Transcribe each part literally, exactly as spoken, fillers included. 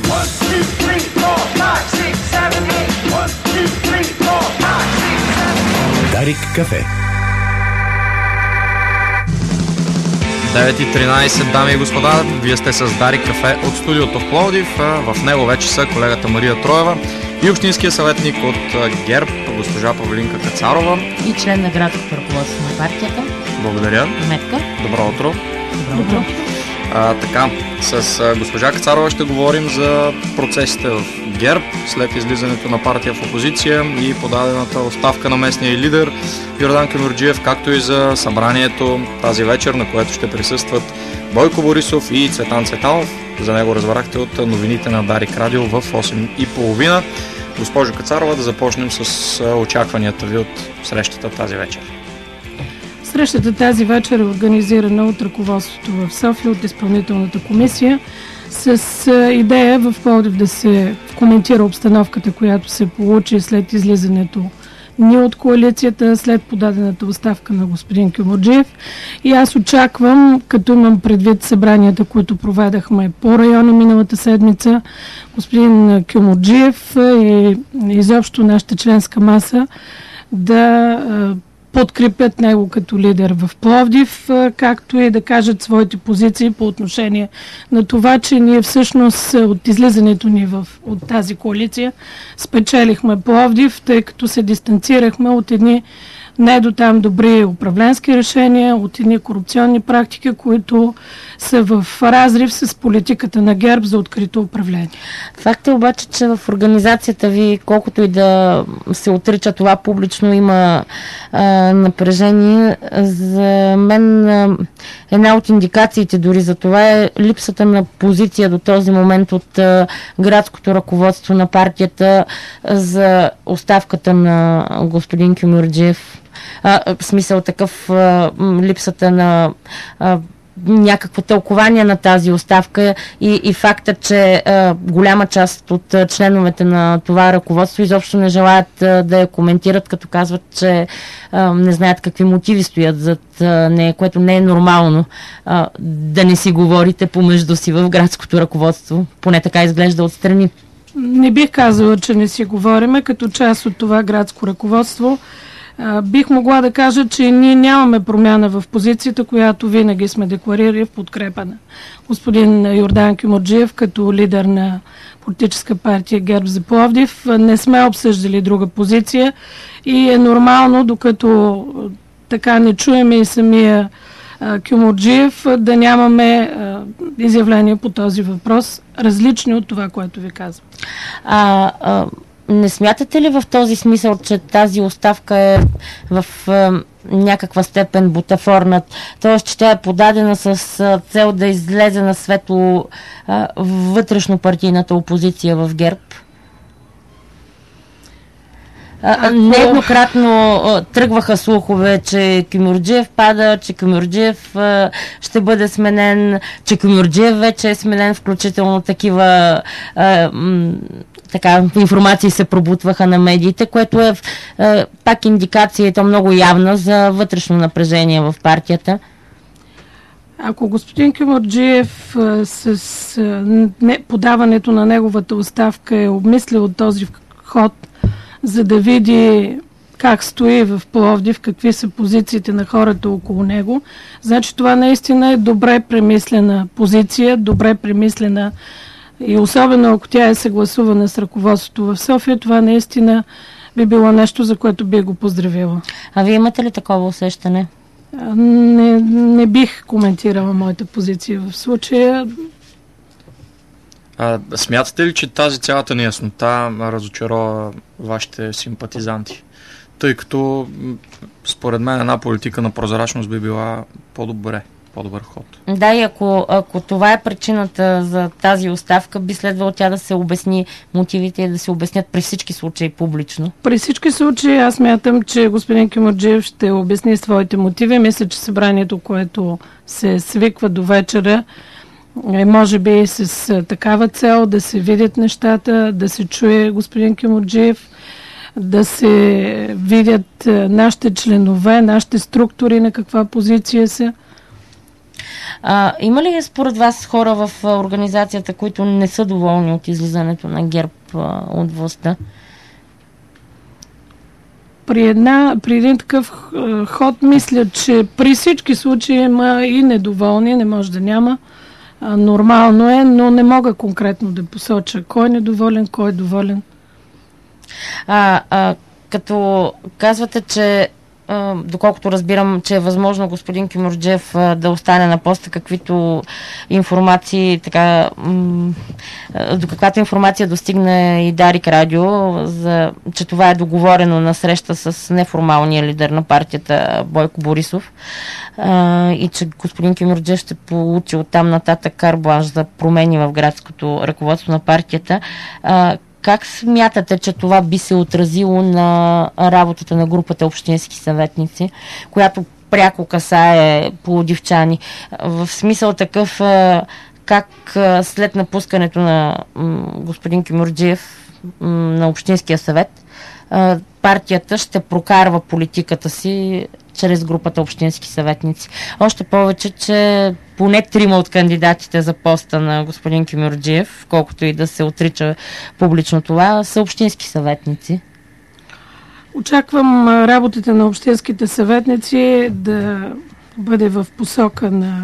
Дарик кафе. девет и тринайсет, дами и господа, вие сте с Дарик кафе от студиото в Пловдив. В него вече са колегата Мария Троева и общинския съветник от ГЕРБ, госпожа Павлинка Кацарова. И член на градското ръководство на партията. Благодаря. Метка. Добро утро. Добро утро. А, така, с а, госпожа Кацарова ще говорим за процесите в ГЕРБ след излизането на партия в опозиция и подадената оставка на местния лидер Йордан Кюмюрджиев, както и за събранието тази вечер, на което ще присъстват Бойко Борисов и Цветан Цветанов. За него разбрахте от новините на Дарик Радио в осем и половина. Госпожо Кацарова, да започнем с очакванията ви от срещата тази вечер. Срещата тази вечер е организирана от ръководството в София, от изпълнителната комисия, с идея в Пловдив да се коментира обстановката, която се получи след излизането ни от коалицията, след подадената оставка на господин Кюмюрджиев. И аз очаквам, като имам предвид събранията, които проведахме по района миналата седмица, господин Кюмюрджиев и изобщо нашата членска маса да подкрепят него като лидер в Пловдив, както и да кажат своите позиции по отношение на това, че ние всъщност от излизането ни в, от тази коалиция спечелихме Пловдив, тъй като се дистанцирахме от едни не до там добри управленски решения, от едни корупционни практики, които са в разрив с политиката на ГЕРБ за открито управление. Факт е обаче, че в организацията ви, колкото и да се отрича това публично, има а, напрежение. За мен а, една от индикациите дори за това е липсата на позиция до този момент от а, градското ръководство на партията за оставката на господин Кюмюрджиев. А, в смисъл такъв а, липсата на а, някакво тълкование на тази оставка и, и факта, че а, голяма част от а, членовете на това ръководство изобщо не желаят а, да я коментират, като казват, че а, не знаят какви мотиви стоят зад а, нея, което не е нормално а, да не си говорите помежду си в градското ръководство. Поне така изглежда отстрани. Не бих казала, че не си говориме. Като част от това градско ръководство бих могла да кажа, че ние нямаме промяна в позицията, която винаги сме декларирали в подкрепа на господин Йордан Кюмюрджиев като лидер на политическа партия ГЕРБ за Пловдив. Не сме обсъждали друга позиция и е нормално, докато така не чуем и самия Кюмюрджиев, да нямаме изявления по този въпрос, различни от това, което ви казвам. А, а... Не смятате ли в този смисъл, че тази оставка е в е, някаква степен бутафорна, т.е. че тя е подадена с е, цел да излезе на светло е, вътрешно-партийната опозиция в ГЕРБ? Ако... Нееднократно тръгваха слухове, че Кюмюрджиев пада, че Кюмюрджиев а, ще бъде сменен, че Кюмюрджиев вече е сменен, включително такива а, м, така, информации се пробутваха на медиите, което е а, пак индикация, и то много явна, за вътрешно напрежение в партията. Ако господин Кюмюрджиев а, с а, не, подаването на неговата оставка е обмислил този ход, за да види как стои в Пловдив, какви са позициите на хората около него. Значи това наистина е добре премислена позиция, добре премислена и особено ако тя е съгласувана с ръководството в София, това наистина би било нещо, за което би го поздравила. А вие имате ли такова усещане? Не, не бих коментирала моята позиция в случая. А, смятате ли, че тази цялата неяснота разочарова вашите симпатизанти? Тъй като според мен една политика на прозрачност би била по-добре, по-добър ход. Да, и ако, ако това е причината за тази оставка, би следвало тя да се обясни мотивите и да се обяснят при всички случаи публично. При всички случаи аз мятам, че господин Кюмюрджиев ще обясни своите мотиви. Мисля, че събранието, което се свиква до вечера, е може би с а, такава цел да се видят нещата, да се чуе господин Кюмюрджиев, да се видят а, нашите членове, нашите структури на каква позиция са. А, има ли според вас хора в организацията, които не са доволни от излизането на ГЕРБ а, от властта? При, една, при един такъв ход мисля, че при всички случаи има и недоволни, не може да няма. А, нормално е, но не мога конкретно да посоча кой е недоволен, кой е доволен. А, а, като казвате, че а, доколкото разбирам, че е възможно господин Кюмюрджиев а, да остане на поста, каквито информации, така, м- до каквато информация достигне и Дарик Радио, за, че това е договорено на среща с неформалния лидер на партията Бойко Борисов, а, и че господин Кюмюрджиев ще получи оттам нататък карт-бланш за промени в градското ръководство на партията. А, Как смятате, че това би се отразило на работата на групата общински съветници, която пряко касае пловдивчани? В смисъл такъв, как след напускането на господин Кюмюрджиев на Общинския съвет, партията ще прокарва политиката си чрез групата общински съветници. Още повече, че поне трима от кандидатите за поста на господин Кюмюрджиев, колкото и да се отрича публично това, са общински съветници. Очаквам работата на общинските съветници да бъде в посока на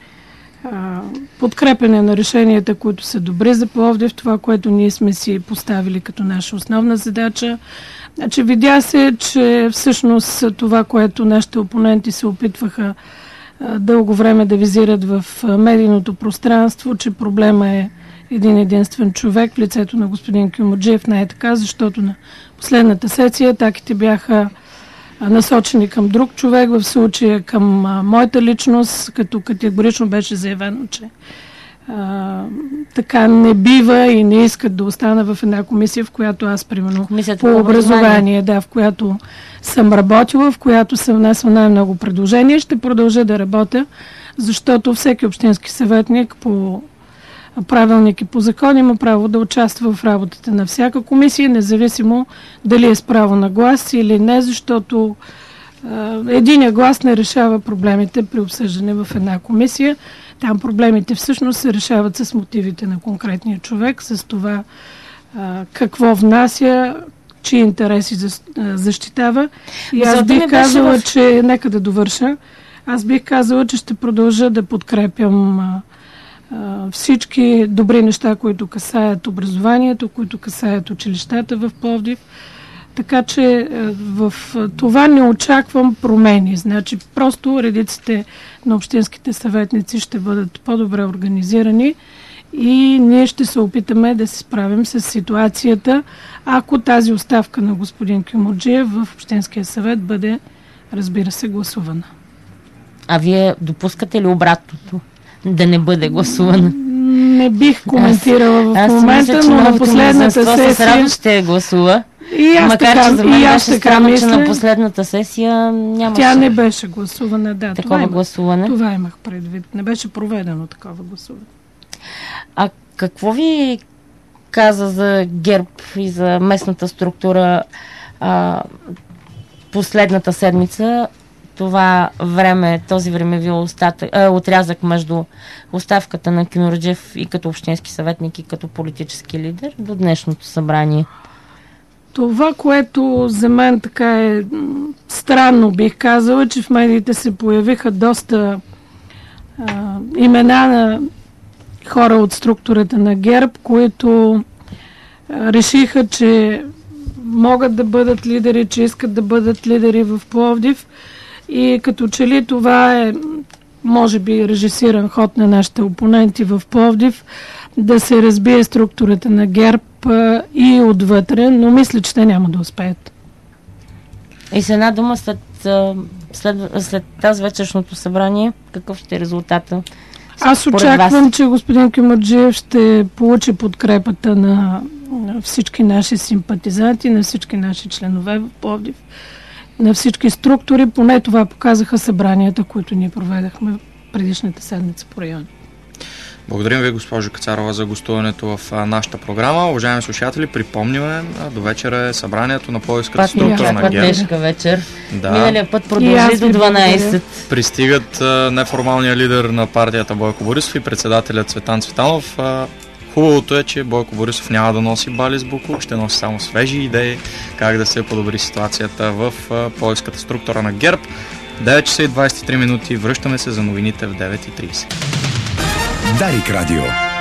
а, подкрепене на решенията, които са добри за Пловдив, това, което ние сме си поставили като наша основна задача. Значи, видя се, че всъщност това, което нашите опоненти се опитваха а, дълго време да визират в а, медийното пространство, че проблема е един единствен човек в лицето на господин Кюмюрджиев. Не е така, защото на последната сесия атаките бяха а, насочени към друг човек, в случая към а, моята личност, като категорично беше заявено, че А, така не бива и не искат да остана в една комисия, в която аз, примерно, Комисията по по образование, образование, да, в която съм работила, в която съм внесла най-много предложения. Ще продължа да работя, защото всеки общински съветник по правилник и по закон има право да участва в работата на всяка комисия, независимо дали е с право на глас или не, защото единия глас не решава проблемите при обсъждане в една комисия. Там проблемите всъщност се решават с мотивите на конкретния човек, с това а, какво внася, чии интереси защитава. И аз бих казала, в... че... Нека да довърша. Аз бих казала, че ще продължа да подкрепям а, а, всички добри неща, които касаят образованието, които касаят училищата в Пловдив. Така че в това не очаквам промени. Значи просто редиците на общинските съветници ще бъдат по-добре организирани и ние ще се опитаме да се справим с ситуацията, ако тази оставка на господин Кюмюрджиев в Общинския съвет бъде, разбира се, гласувана. А вие допускате ли обратното? Да не бъде гласувана? Не бих коментирала в аз, момента, аз мисля, но на последната сесия... С радост ще гласува. И аз Макар, така, че за мен и аз беше така странно, мисля, че на последната сесия нямаше... Тя не беше гласувана, да. Такова това гласуване. Имах, това имах предвид. Не беше проведено такова гласуване. А какво ви каза за ГЕРБ и за местната структура а, последната седмица? Това време, този времеви остатък, а, отрязък между оставката на Кюмюрджиев и като общински съветник и като политически лидер до днешното събрание? Това, което за мен така е странно, бих казала, че в медиите се появиха доста а, имена на хора от структурата на ГЕРБ, които а, решиха, че могат да бъдат лидери, че искат да бъдат лидери в Пловдив. И като че ли това е, може би, режисиран ход на нашите опоненти в Пловдив, да се разбие структурата на ГЕРБ и отвътре, но мисля, че те няма да успеят. И с една дума, след, след, след тази вечершното събрание, какъв ще е резултата? Аз очаквам, че господин Кюмюрджиев ще получи подкрепата на, на всички наши симпатизанти, на всички наши членове в Пловдив, на всички структури. Поне това показаха събранията, които ние проведахме предишната седмица по райони. Благодарим ви, госпожо Кацарова, за гостуването в а, нашата програма. Уважаеми слушатели, припомняме, а, до вечера е събранието на пловдивската структура на ГЕРБ. Тежка вечер. Да. Миналия път продължи до дванайсет. Пристигат а, неформалният лидер на партията Бойко Борисов и председателят Цветан Цветанов. А, хубавото е, че Бойко Борисов няма да носи бали с буклук, ще носи само свежи идеи как да се подобри ситуацията в а, пловдивската структура на ГЕРБ. девет часа и двадесет и три минути. Връщаме се за новините в девет и тридесет. Дарик радио.